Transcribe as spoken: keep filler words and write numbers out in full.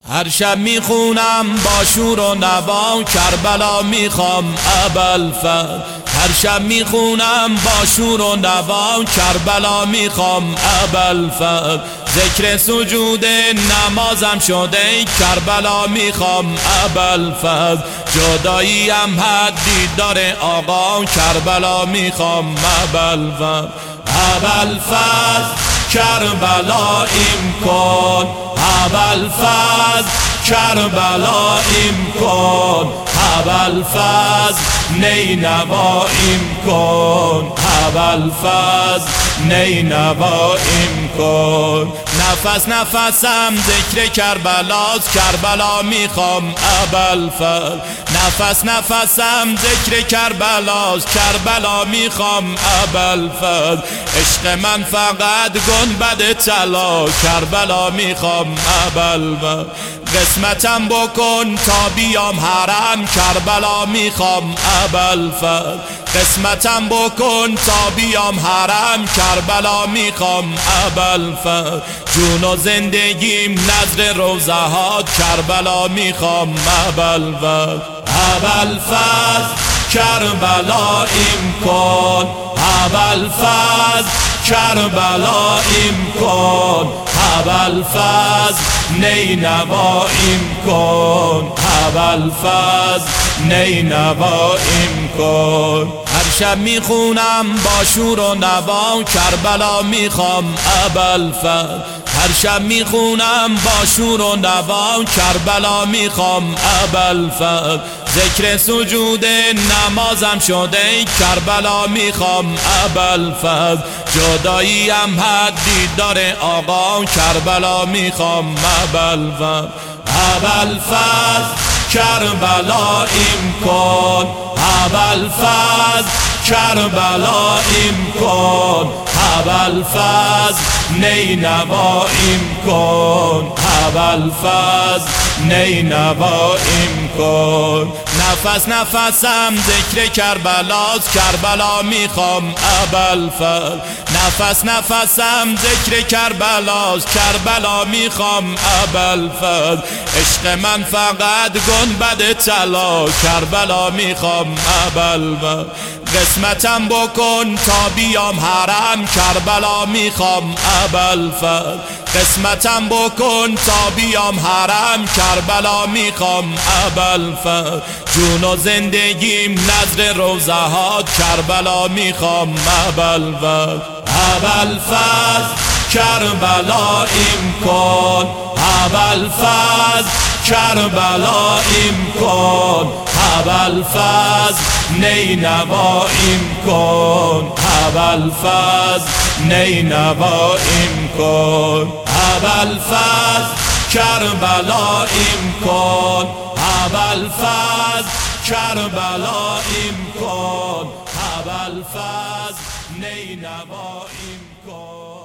هر شب میخونم با شور و نوا کربلا میخوام ابوالفضل. هر شب میخونم با شور و نوا کربلا میخوام ابوالفضل. ذکر سجود نمازم شده کربلا میخوام ابوالفضل. جداییم حدی داره آقا کربلا میخوام ابوالفضل. ابوالفضل کربلاییم کن، ابوالفضل کربلاییم کن، ابوالفضل نینواییم کن، ابوالفضل نینواییم کن. نفس نفسم ذکر کربلاست، کربلا میخوام ابوالفضل. نفس نفسم ذکر کربلاست، کربلا میخوام ابوالفضل. عشق من فقط گنبد طلا، کربلا میخوام ابوالفضل. قسمتم بکن تا بیام حرم، کربلا میخوام ابوالفضل. قسمتم بکن تا بیام حرم، کربلا میخوام ابوالفضل. جون و زندگیم نظر روضهات، کربلا میخوام ابوالفضل. ابوالفضل کربلاییم کن، ابوالفضل کربلاییم کن، ابوالفضل نینواییم کن، ابوالفضل نینواییم کن. هر شب میخونم با شور و نوا کربلا میخوام ابوالفضل. هر شب میخونم با شور و نوا کربلا میخوام ابوالفضل. ذکر سجود نمازم شده کربلا میخوام ابوالفضل. جداییم حدی داره آقا کربلا میخوام ابوالفضل. ابوالفضل کربلاییم کن، ابوالفضل کربلاییم کن، ابوالفضل نینواییم کن، ابوالفضل نینواییم کن. نفس نفسم ذکر کربلاست، کربلا میخوام ابوالفضل. نفس نفسم ذکر کربلاست، کربلا میخوام ابوالفضل. عشق من فقط گنبد طلا، کربلا میخوام ابوالفضل. قسمتم بکن تا بیام حرم، کربلا میخوام ابوالفضل. قسمتم بکن تا بیام حرم، کربلا میخوام ابوالفضل. جون و زندگیم نظر روضهات، کربلا میخوام ابوالفضل. ابوالفضل کربلاییم کن، ابوالفضل کربلاییم کن، ابوالفضل نینواییم کن، ابوالفضل نینواییم کن. ابوالفضل کربلاییم کن، ابوالفضل کربلاییم کن، ابوالفضل نینواییم کن.